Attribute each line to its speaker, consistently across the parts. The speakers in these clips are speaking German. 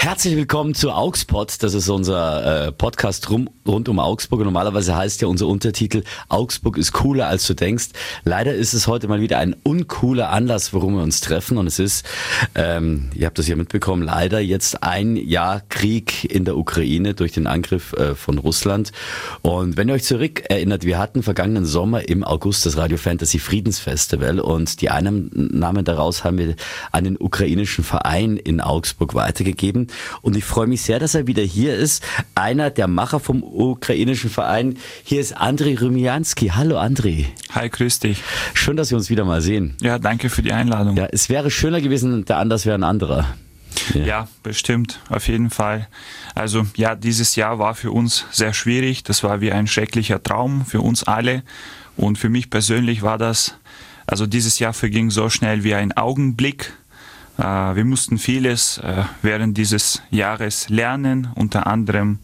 Speaker 1: Herzlich willkommen zu Augsburg. Das ist unser Podcast rund um Augsburg. Und normalerweise heißt ja unser Untertitel Augsburg ist cooler, als du denkst. Leider ist es heute mal wieder ein uncooler Anlass, warum wir uns treffen. Und es ist, ihr habt das ja mitbekommen, leider jetzt ein Jahr Krieg in der Ukraine durch den Angriff von Russland. Und wenn ihr euch zurückerinnert, wir hatten vergangenen Sommer im August das Radio Fantasy Friedensfestival und die Einnahmen daraus haben wir an den ukrainischen Verein in Augsburg weitergegeben. Und ich freue mich sehr, dass er wieder hier ist. Einer der Macher vom ukrainischen Verein. Hier ist Andrei Rumianski. Hallo Andrei.
Speaker 2: Hi, grüß dich.
Speaker 1: Schön, dass wir uns wieder mal sehen.
Speaker 2: Ja, danke für die Einladung.
Speaker 1: Ja, es wäre schöner gewesen, der Anlass wäre ein anderer.
Speaker 2: Ja, bestimmt, auf jeden Fall. Also ja, dieses Jahr war für uns sehr schwierig. Das war wie ein schrecklicher Traum für uns alle. Und für mich persönlich war das, also dieses Jahr verging so schnell wie ein Augenblick. Wir mussten vieles während dieses Jahres lernen, unter anderem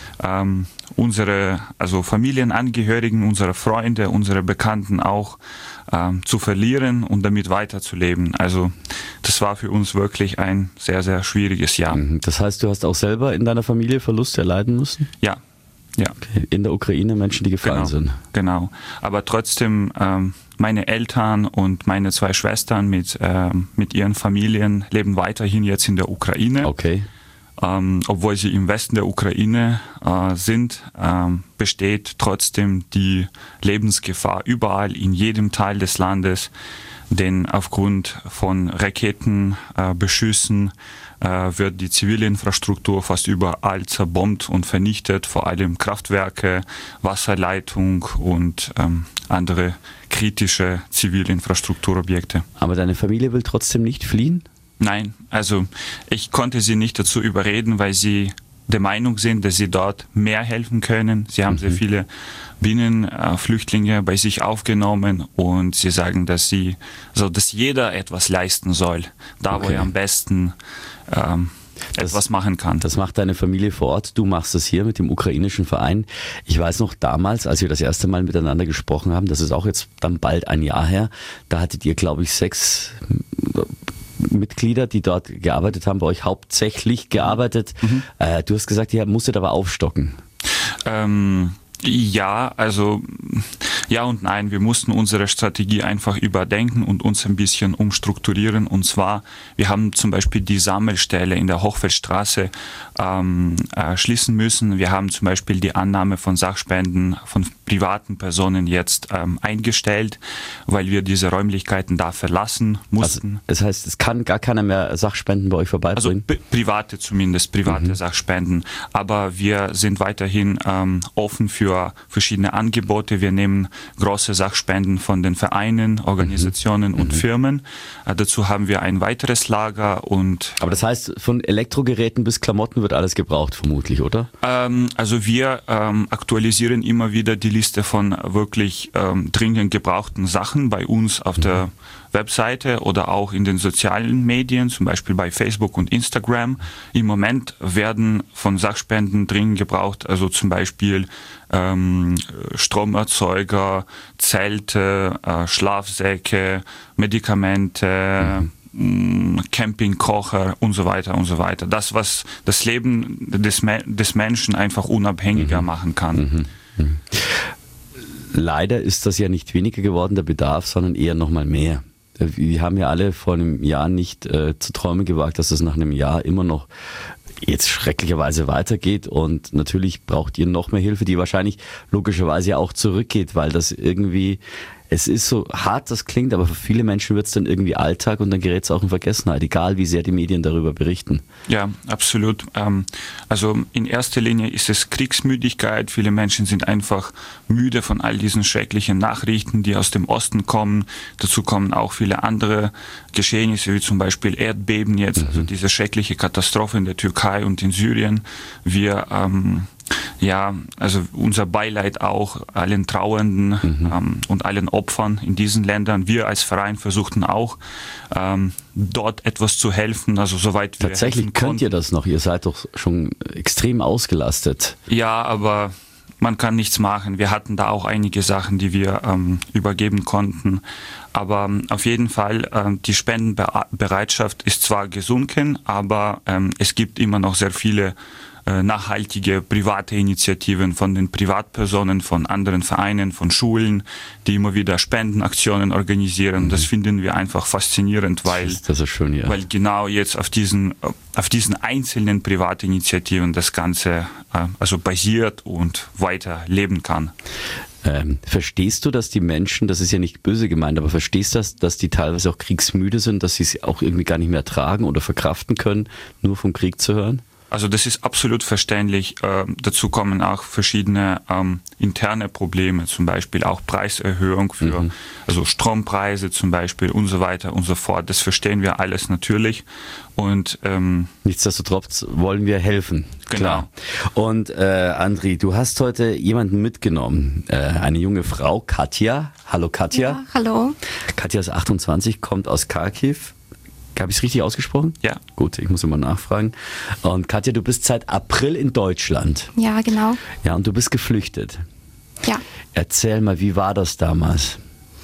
Speaker 2: unsere Familienangehörigen, unsere Freunde, unsere Bekannten auch zu verlieren und damit weiterzuleben. Also das war für uns wirklich ein sehr, sehr schwieriges Jahr.
Speaker 1: Das heißt, du hast auch selber in deiner Familie Verluste erleiden müssen?
Speaker 2: Ja.
Speaker 1: Okay. In der Ukraine Menschen, die gefallen sind?
Speaker 2: Genau, aber trotzdem meine Eltern und meine zwei Schwestern mit ihren Familien leben weiterhin jetzt in der Ukraine.
Speaker 1: Okay.
Speaker 2: Obwohl sie im Westen der Ukraine sind, besteht trotzdem die Lebensgefahr überall in jedem Teil des Landes, denn aufgrund von Raketenbeschüssen wird die zivile Infrastruktur fast überall zerbombt und vernichtet, vor allem Kraftwerke, Wasserleitung und andere kritische zivile Infrastrukturobjekte.
Speaker 1: Aber deine Familie will trotzdem nicht fliehen?
Speaker 2: Nein, also ich konnte sie nicht dazu überreden, weil sie der Meinung sind, dass sie dort mehr helfen können. Sie haben sehr viele Binnenflüchtlinge bei sich aufgenommen und sie sagen, dass jeder etwas leisten soll, wo er am besten etwas machen kann.
Speaker 1: Das macht deine Familie vor Ort. Du machst das hier mit dem ukrainischen Verein. Ich weiß noch damals, als wir das erste Mal miteinander gesprochen haben, das ist auch jetzt dann bald ein Jahr her, da hattet ihr, glaube ich, 6 Mitglieder, die dort gearbeitet haben, bei euch hauptsächlich gearbeitet. Du hast gesagt, ihr musstet aber aufstocken.
Speaker 2: Ja, also ja und nein. Wir mussten unsere Strategie einfach überdenken und uns ein bisschen umstrukturieren. Und zwar, wir haben zum Beispiel die Sammelstelle in der Hochfeldstraße schließen müssen. Wir haben zum Beispiel die Annahme von Sachspenden von privaten Personen jetzt eingestellt, weil wir diese Räumlichkeiten da verlassen mussten.
Speaker 1: Also, das heißt, es kann gar keiner mehr Sachspenden bei euch vorbeibringen?
Speaker 2: Also private Sachspenden. Aber wir sind weiterhin offen für verschiedene Angebote. Wir nehmen große Sachspenden von den Vereinen, Organisationen und Firmen. Dazu haben wir ein weiteres Lager. Aber
Speaker 1: das heißt, von Elektrogeräten bis Klamotten wird alles gebraucht, vermutlich, oder?
Speaker 2: Also wir aktualisieren immer wieder die Liste von wirklich dringend gebrauchten Sachen bei uns auf der Webseite oder auch in den sozialen Medien, zum Beispiel bei Facebook und Instagram. Im Moment werden von Sachspenden dringend gebraucht, also zum Beispiel Stromerzeuger, Zelte, Schlafsäcke, Medikamente, Campingkocher und so weiter und so weiter. Das, was das Leben des Menschen einfach unabhängiger machen kann.
Speaker 1: Leider ist das ja nicht weniger geworden, der Bedarf, sondern eher noch mal mehr. Wir haben ja alle vor einem Jahr nicht zu träumen gewagt, dass es nach einem Jahr immer noch jetzt schrecklicherweise weitergeht und natürlich braucht ihr noch mehr Hilfe, die wahrscheinlich logischerweise ja auch zurückgeht, weil das irgendwie, es ist so hart, das klingt, aber für viele Menschen wird es dann irgendwie Alltag und dann gerät es auch in Vergessenheit, egal wie sehr die Medien darüber berichten.
Speaker 2: Ja, absolut. Also in erster Linie ist es Kriegsmüdigkeit. Viele Menschen sind einfach müde von all diesen schrecklichen Nachrichten, die aus dem Osten kommen. Dazu kommen auch viele andere Geschehnisse, wie zum Beispiel Erdbeben jetzt, also diese schreckliche Katastrophe in der Türkei und in Syrien. Wir also unser Beileid auch allen Trauernden und allen Opfern in diesen Ländern. Wir als Verein versuchten auch, dort etwas zu helfen, also soweit wir
Speaker 1: Tatsächlich
Speaker 2: helfen
Speaker 1: könnt
Speaker 2: konnten.
Speaker 1: ihr das noch, ihr seid doch schon extrem ausgelastet.
Speaker 2: Ja, aber man kann nichts machen. Wir hatten da auch einige Sachen, die wir übergeben konnten. Aber auf jeden Fall, die Spendenbereitschaft ist zwar gesunken, aber es gibt immer noch sehr viele nachhaltige private Initiativen von den Privatpersonen, von anderen Vereinen, von Schulen, die immer wieder Spendenaktionen organisieren. Das finden wir einfach faszinierend, weil,
Speaker 1: das ist schön, ja.
Speaker 2: Weil genau jetzt auf diesen einzelnen Privatinitiativen das Ganze also basiert und weiter leben kann.
Speaker 1: Verstehst du, dass die Menschen, das ist ja nicht böse gemeint, aber verstehst du, dass die teilweise auch kriegsmüde sind, dass sie es auch irgendwie gar nicht mehr ertragen oder verkraften können, nur vom Krieg zu hören?
Speaker 2: Also das ist absolut verständlich. Dazu kommen auch verschiedene interne Probleme, zum Beispiel auch Preiserhöhung für also Strompreise zum Beispiel und so weiter und so fort. Das verstehen wir alles natürlich. Und
Speaker 1: nichtsdestotrotz wollen wir helfen.
Speaker 2: Genau.
Speaker 1: Klar. Und Andri, du hast heute jemanden mitgenommen, eine junge Frau, Katja. Hallo Katja.
Speaker 3: Ja, hallo.
Speaker 1: Katja ist 28, kommt aus Kharkiv. Habe ich es richtig ausgesprochen?
Speaker 2: Ja.
Speaker 1: Gut, ich muss immer nachfragen. Und Katja, du bist seit April in Deutschland.
Speaker 3: Ja, genau.
Speaker 1: Ja, und du bist geflüchtet.
Speaker 3: Ja.
Speaker 1: Erzähl mal, wie war das damals?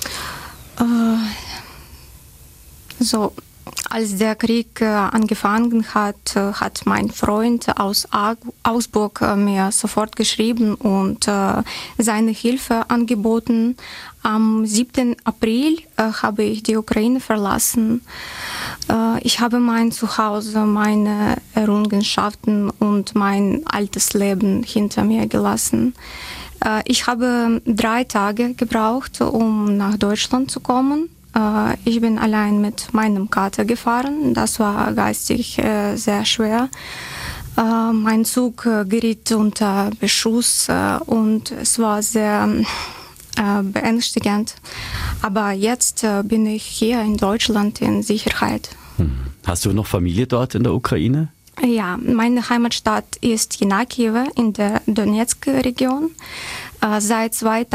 Speaker 3: Als der Krieg angefangen hat, hat mein Freund aus Augsburg mir sofort geschrieben und seine Hilfe angeboten. Am 7. April habe ich die Ukraine verlassen. Ich habe mein Zuhause, meine Errungenschaften und mein altes Leben hinter mir gelassen. Ich habe 3 Tage gebraucht, um nach Deutschland zu kommen. Ich bin allein mit meinem Kater gefahren. Das war geistig sehr schwer. Mein Zug geriet unter Beschuss und es war sehr beängstigend. Aber jetzt bin ich hier in Deutschland in Sicherheit.
Speaker 1: Hast du noch Familie dort in der Ukraine?
Speaker 3: Ja, meine Heimatstadt ist Jenakiwe in der Donetsk-Region. Seit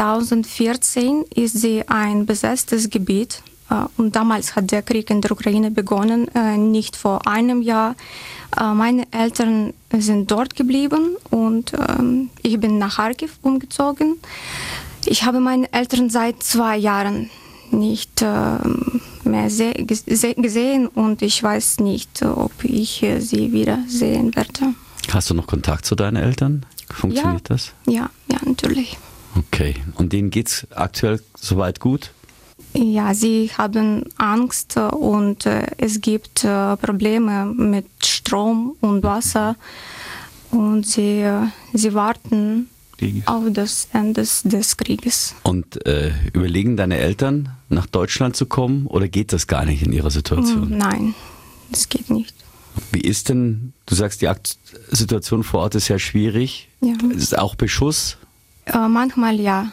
Speaker 3: 2014 ist sie ein besetztes Gebiet. Und damals hat der Krieg in der Ukraine begonnen, nicht vor einem Jahr. Meine Eltern sind dort geblieben und ich bin nach Kharkiv umgezogen. Ich habe meine Eltern seit 2 Jahren nicht mehr gesehen und ich weiß nicht, ob ich sie wieder sehen werde.
Speaker 1: Hast du noch Kontakt zu deinen Eltern? Funktioniert das?
Speaker 3: Ja, natürlich.
Speaker 1: Okay. Und denen geht's aktuell soweit gut?
Speaker 3: Ja, sie haben Angst und es gibt Probleme mit Strom und Wasser und sie warten auf das Ende des Krieges.
Speaker 1: Und überlegen deine Eltern, nach Deutschland zu kommen oder geht das gar nicht in ihrer Situation?
Speaker 3: Nein, das geht nicht.
Speaker 1: Wie ist denn, du sagst, die Situation vor Ort ist ja schwierig.
Speaker 3: Ja.
Speaker 1: Ist es auch Beschuss?
Speaker 3: Manchmal ja.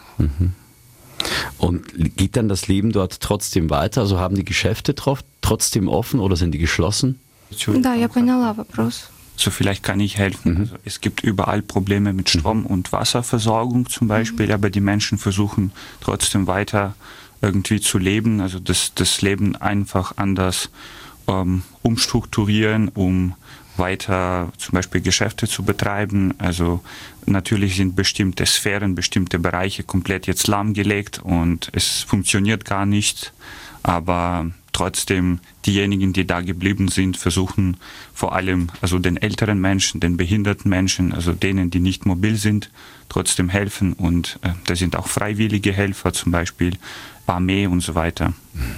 Speaker 1: Und geht dann das Leben dort trotzdem weiter? Also haben die Geschäfte trotzdem offen oder sind die geschlossen?
Speaker 3: Да, я поняла вопрос.
Speaker 2: So vielleicht kann ich helfen. Also es gibt überall Probleme mit Strom- und Wasserversorgung zum Beispiel, aber die Menschen versuchen trotzdem weiter irgendwie zu leben, also das Leben einfach anders umstrukturieren, um weiter zum Beispiel Geschäfte zu betreiben. Also natürlich sind bestimmte Sphären, bestimmte Bereiche komplett jetzt lahmgelegt und es funktioniert gar nicht, aber trotzdem diejenigen, die da geblieben sind, versuchen vor allem also den älteren Menschen, den behinderten Menschen, also denen, die nicht mobil sind, trotzdem helfen und da sind auch freiwillige Helfer, zum Beispiel Armee und so weiter.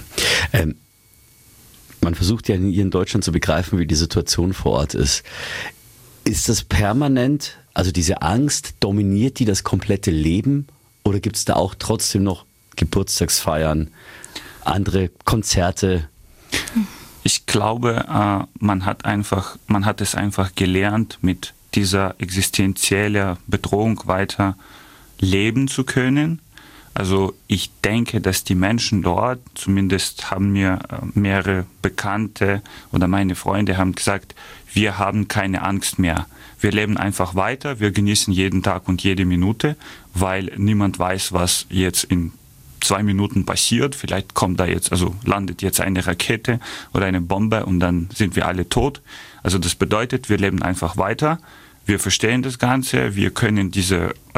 Speaker 1: Man versucht ja hier in Deutschland zu begreifen, wie die Situation vor Ort ist. Ist das permanent, also diese Angst, dominiert die das komplette Leben oder gibt es da auch trotzdem noch Geburtstagsfeiern, andere Konzerte?
Speaker 2: Ich glaube, man hat es einfach gelernt, mit dieser existenziellen Bedrohung weiter leben zu können. Also ich denke, dass die Menschen dort, zumindest haben mir mehrere Bekannte oder meine Freunde haben gesagt, wir haben keine Angst mehr. Wir leben einfach weiter, wir genießen jeden Tag und jede Minute, weil niemand weiß, was jetzt in 2 Minuten passiert. Vielleicht landet jetzt eine Rakete oder eine Bombe und dann sind wir alle tot. Also das bedeutet, wir leben einfach weiter. Wir verstehen das Ganze, wir können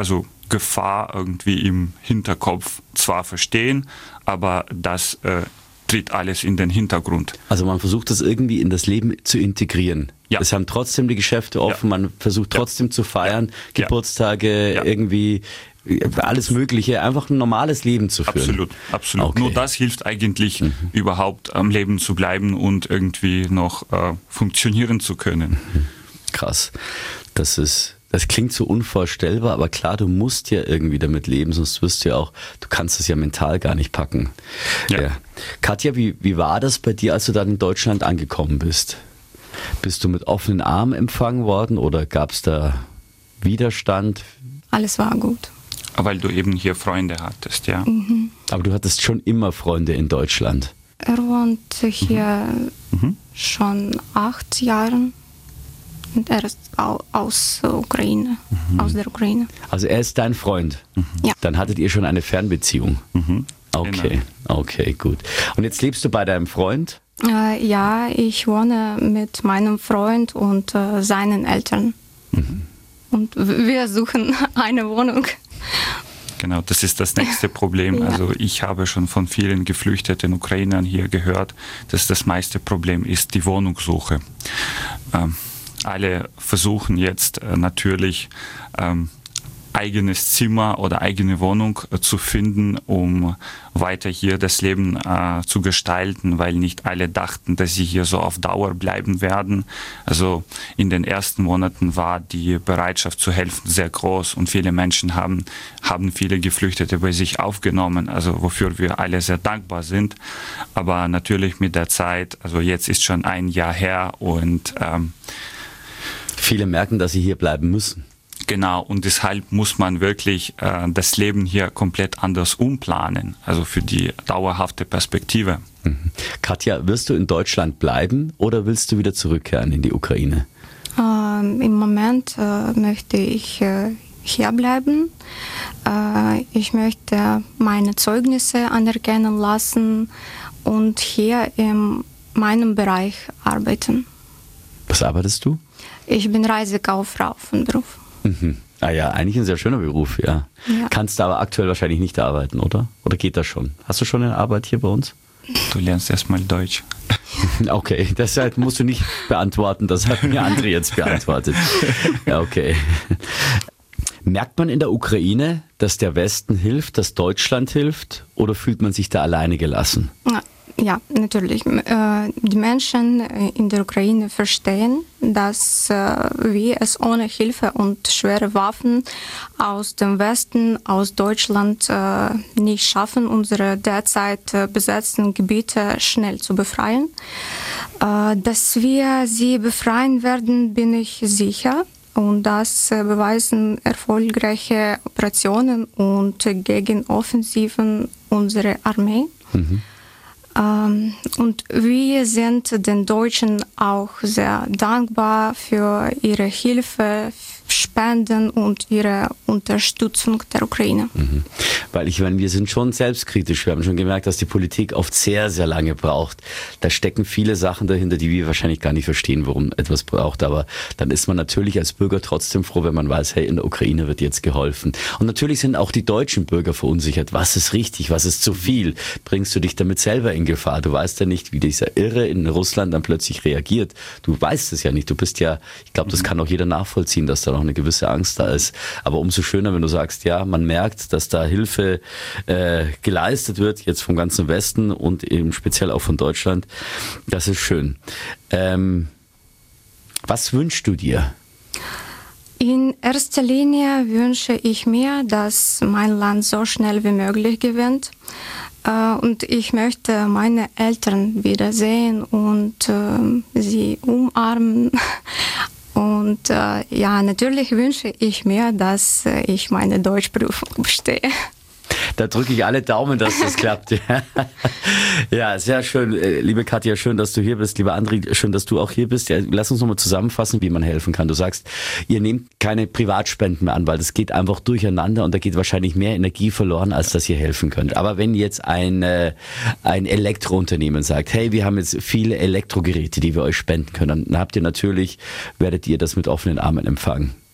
Speaker 2: Gefahr irgendwie im Hinterkopf zwar verstehen, aber das tritt alles in den Hintergrund.
Speaker 1: Also man versucht das irgendwie in das Leben zu integrieren.
Speaker 2: Ja.
Speaker 1: Es haben trotzdem die Geschäfte offen, man versucht trotzdem zu feiern, Geburtstage, irgendwie alles Mögliche, einfach ein normales Leben zu führen.
Speaker 2: Absolut.
Speaker 1: Okay.
Speaker 2: Nur das hilft eigentlich überhaupt am Leben zu bleiben und irgendwie noch funktionieren zu können.
Speaker 1: Krass. Das klingt so unvorstellbar, aber klar, du musst ja irgendwie damit leben, sonst wirst du ja auch, du kannst es ja mental gar nicht packen. Ja. Katja, wie war das bei dir, als du dann in Deutschland angekommen bist? Bist du mit offenen Armen empfangen worden oder gab es da Widerstand?
Speaker 3: Alles war gut.
Speaker 2: Weil du eben hier Freunde hattest, ja.
Speaker 1: Aber du hattest schon immer Freunde in Deutschland.
Speaker 3: Er wohnt hier schon 8 Jahre. Und er ist aus Ukraine, aus der Ukraine.
Speaker 1: Also er ist dein Freund?
Speaker 3: Ja.
Speaker 1: Dann hattet ihr schon eine Fernbeziehung? Okay,
Speaker 2: Genau.
Speaker 1: Okay, gut. Und jetzt lebst du bei deinem Freund?
Speaker 3: Ja, ich wohne mit meinem Freund und seinen Eltern. Und wir suchen eine Wohnung.
Speaker 2: Genau, das ist das nächste Problem.
Speaker 3: Ja.
Speaker 2: Also ich habe schon von vielen geflüchteten Ukrainern hier gehört, dass das meiste Problem ist die Wohnungssuche. Alle versuchen jetzt natürlich eigenes Zimmer oder eigene Wohnung zu finden, um weiter hier das Leben zu gestalten, weil nicht alle dachten, dass sie hier so auf Dauer bleiben werden. Also in den ersten Monaten war die Bereitschaft zu helfen sehr groß und viele Menschen haben viele Geflüchtete bei sich aufgenommen, also wofür wir alle sehr dankbar sind. Aber natürlich mit der Zeit, also jetzt ist schon ein Jahr her und
Speaker 1: Viele merken, dass sie hier bleiben müssen.
Speaker 2: genau, und deshalb muss man wirklich das Leben hier komplett anders umplanen, also für die dauerhafte Perspektive.
Speaker 1: Katja, wirst du in Deutschland bleiben oder willst du wieder zurückkehren in die Ukraine?
Speaker 3: Im Moment möchte ich hier bleiben. Ich möchte meine Zeugnisse anerkennen lassen und hier in meinem Bereich arbeiten.
Speaker 1: Was arbeitest du?
Speaker 3: Ich bin Reisekauffrau von Beruf.
Speaker 1: Ah ja, eigentlich ein sehr schöner Beruf, ja. Kannst du aber aktuell wahrscheinlich nicht arbeiten, oder? Oder geht das schon? Hast du schon eine Arbeit hier bei uns?
Speaker 2: Du lernst erstmal Deutsch.
Speaker 1: Okay, deshalb musst du nicht beantworten, das hat mir André jetzt beantwortet. Ja, okay. Merkt man in der Ukraine, dass der Westen hilft, dass Deutschland hilft, oder fühlt man sich da alleine gelassen?
Speaker 3: Ja, natürlich. Die Menschen in der Ukraine verstehen, dass wir es ohne Hilfe und schwere Waffen aus dem Westen, aus Deutschland nicht schaffen, unsere derzeit besetzten Gebiete schnell zu befreien. Dass wir sie befreien werden, bin ich sicher. Und das beweisen erfolgreiche Operationen und Gegenoffensiven unserer Armee. Und wir sind den Deutschen auch sehr dankbar für ihre Hilfe, Spenden und ihre Unterstützung der Ukraine.
Speaker 1: Weil ich meine, wir sind schon selbstkritisch. Wir haben schon gemerkt, dass die Politik oft sehr, sehr lange braucht. Da stecken viele Sachen dahinter, die wir wahrscheinlich gar nicht verstehen, warum etwas braucht. Aber dann ist man natürlich als Bürger trotzdem froh, wenn man weiß, hey, in der Ukraine wird jetzt geholfen. Und natürlich sind auch die deutschen Bürger verunsichert. Was ist richtig? Was ist zu viel? Bringst du dich damit selber in Gefahr? Du weißt ja nicht, wie dieser Irre in Russland dann plötzlich reagiert. Du weißt es ja nicht. Du bist ja, ich glaube, das kann auch jeder nachvollziehen, dass da noch eine gewisse Angst da ist. Aber umso schöner, wenn du sagst, ja, man merkt, dass da Hilfe geleistet wird, jetzt vom ganzen Westen und eben speziell auch von Deutschland. Das ist schön. Was wünschst du dir?
Speaker 3: In erster Linie wünsche ich mir, dass mein Land so schnell wie möglich gewinnt. Und ich möchte meine Eltern wiedersehen und sie umarmen. Und ja, natürlich wünsche ich mir, dass ich meine Deutschprüfung bestehe.
Speaker 1: Da drücke ich alle Daumen, dass das klappt. Ja, sehr schön. Liebe Katja, schön, dass du hier bist. Lieber André, schön, dass du auch hier bist. Ja, lass uns nochmal zusammenfassen, wie man helfen kann. Du sagst, ihr nehmt keine Privatspenden mehr an, weil das geht einfach durcheinander und da geht wahrscheinlich mehr Energie verloren, als dass ihr helfen könnt. Aber wenn jetzt ein Elektrounternehmen sagt, hey, wir haben jetzt viele Elektrogeräte, die wir euch spenden können, dann werdet ihr das mit offenen Armen empfangen.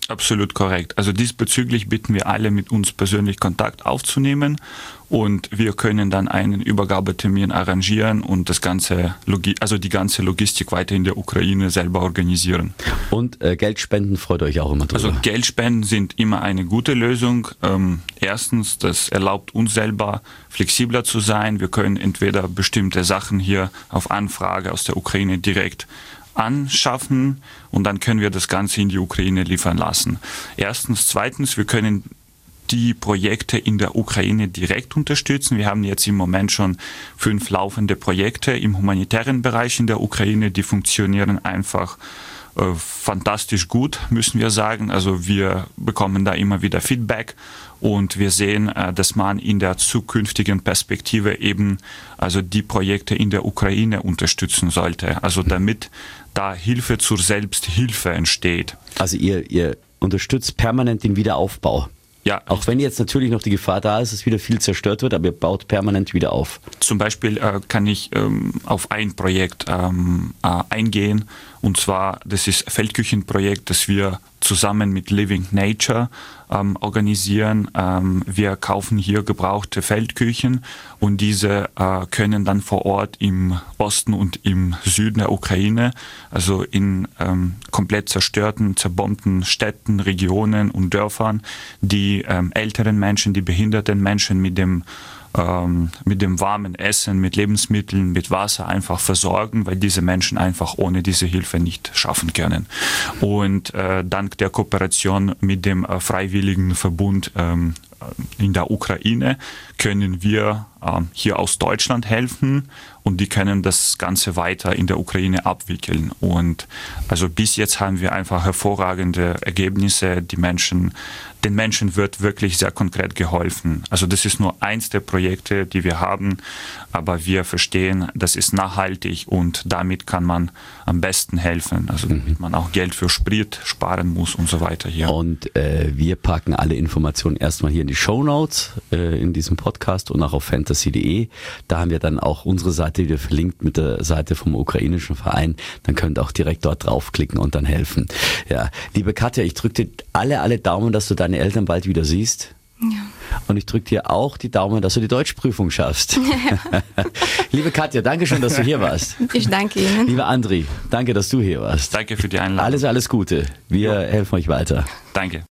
Speaker 2: Absolut korrekt. Also diesbezüglich bitten wir alle, mit uns persönlich Kontakt aufzunehmen und wir können dann einen Übergabetermin arrangieren und die ganze Logistik weiter in der Ukraine selber organisieren.
Speaker 1: Und Geldspenden freut euch auch immer drüber.
Speaker 2: Also Geldspenden sind immer eine gute Lösung. Erstens, das erlaubt uns selber flexibler zu sein. Wir können entweder bestimmte Sachen hier auf Anfrage aus der Ukraine direkt anschaffen und dann können wir das Ganze in die Ukraine liefern lassen. Erstens. Zweitens, wir können die Projekte in der Ukraine direkt unterstützen. Wir haben jetzt im Moment schon 5 laufende Projekte im humanitären Bereich in der Ukraine, die funktionieren einfach fantastisch gut, müssen wir sagen. Also wir bekommen da immer wieder Feedback und wir sehen, dass man in der zukünftigen Perspektive eben also die Projekte in der Ukraine unterstützen sollte. Also damit da Hilfe zur Selbsthilfe entsteht.
Speaker 1: Also ihr unterstützt permanent den Wiederaufbau.
Speaker 2: Ja.
Speaker 1: Auch wenn jetzt natürlich noch die Gefahr da ist, dass wieder viel zerstört wird, aber ihr baut permanent wieder auf.
Speaker 2: Zum Beispiel kann ich auf ein Projekt eingehen, und zwar das ist ein Feldküchenprojekt, das wir zusammen mit Living Nature organisieren. Wir kaufen hier gebrauchte Feldküchen und diese können dann vor Ort im Osten und im Süden der Ukraine, also in komplett zerstörten, zerbombten Städten, Regionen und Dörfern, die älteren Menschen, die behinderten Menschen mit dem warmen Essen, mit Lebensmitteln, mit Wasser einfach versorgen, weil diese Menschen einfach ohne diese Hilfe nicht schaffen können. Und dank der Kooperation mit dem Freiwilligen Verbund in der Ukraine können wir hier aus Deutschland helfen und die können das Ganze weiter in der Ukraine abwickeln. Und also bis jetzt haben wir einfach hervorragende Ergebnisse. Den Menschen wird wirklich sehr konkret geholfen. Also das ist nur eins der Projekte, die wir haben, aber wir verstehen, das ist nachhaltig und damit kann man am besten helfen. Also damit man auch Geld für Sprit sparen muss und so weiter hier.
Speaker 1: Und wir packen alle Informationen erstmal hier in die Shownotes in diesem Podcast und auch auf fantasy.de. Da haben wir dann auch unsere Seite wieder verlinkt mit der Seite vom ukrainischen Verein. Dann könnt ihr auch direkt dort draufklicken und dann helfen. Ja, liebe Katja, ich drücke dir alle Daumen, dass du deine Eltern bald wieder siehst.
Speaker 3: Ja.
Speaker 1: Und ich drücke dir auch die Daumen, dass du die Deutschprüfung schaffst. Ja. Liebe Katja, danke schön, dass du hier warst.
Speaker 3: Ich danke Ihnen.
Speaker 1: Lieber Andri, danke, dass du hier warst.
Speaker 2: Danke für die Einladung.
Speaker 1: Alles Gute. Wir helfen euch weiter.
Speaker 2: Danke.